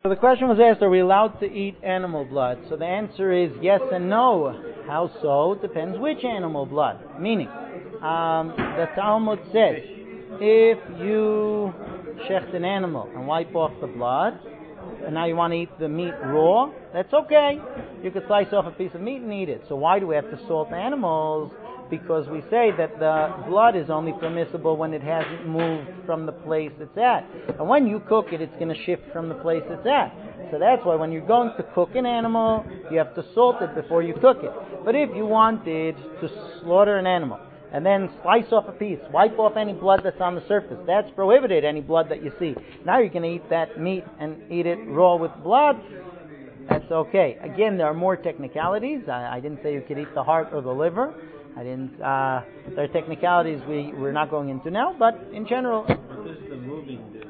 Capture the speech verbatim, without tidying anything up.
So the question was asked, are we allowed to eat animal blood? So the answer is yes and no. How so? Depends which animal blood. Meaning, um, the Talmud says, if you shecht an animal and wipe off the blood, and now you want to eat the meat raw, that's okay. You could slice off a piece of meat and eat it. So why do we have to salt animals? Because we say that the blood is only permissible when it hasn't moved from the place it's at. And when you cook it, it's going to shift from the place it's at. So that's why when you're going to cook an animal, you have to salt it before you cook it. But if you wanted to slaughter an animal and then slice off a piece, wipe off any blood that's on the surface, that's prohibited, any blood that you see. Now you're going to eat that meat and eat it raw with blood. That's okay. Again, there are more technicalities. I, I didn't say you could eat the heart or the liver. I didn't. Uh, there are technicalities we we're not going into now, but in general. What is the moving?